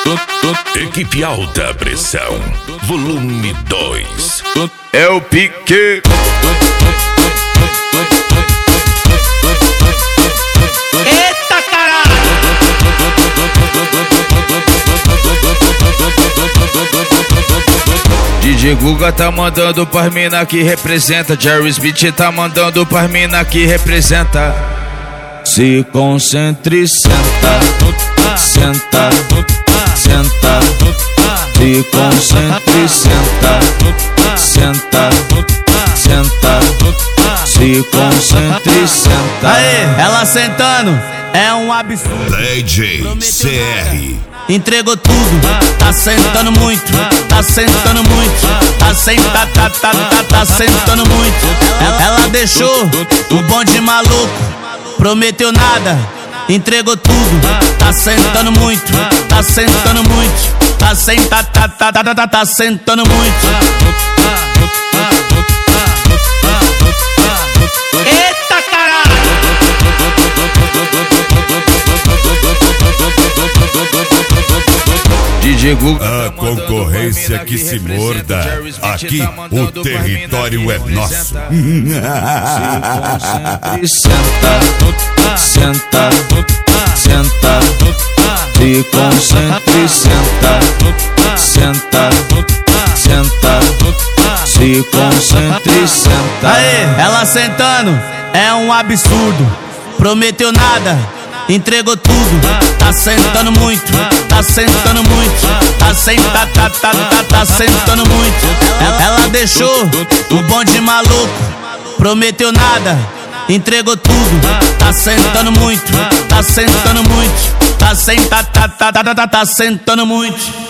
Equipe Alta Pressão, volume 2. É o pique. Eita caralho! DJ Guga tá mandando pras mina que representa. Jerry Smith tá mandando pras mina que representa. Se concentre, senta, senta, senta. Se concentre, senta, senta, senta. Se concentre, senta. Aê, ela sentando é um absurdo. DJ CR Entregou tudo, tá sentando muito, tá sentando muito, tá sentando muito. Ela deixou o bonde maluco, prometeu nada, entregou tudo, tá sentando muito, tá sentando muito, tá sentando muito. Eita caralho! DJ Guga. A concorrência que se morda. Aqui o território é nosso. Senta, senta, senta. Se concentre, senta, senta, senta. Se concentre, senta. Aê, ela sentando é um absurdo. Prometeu nada, entregou tudo. Tá sentando muito, tá sentando muito, tá sentando muito. Ela deixou o bonde maluco, prometeu nada, entregou tudo. Tá sentando muito, tá sentando muito, tá sentando muito.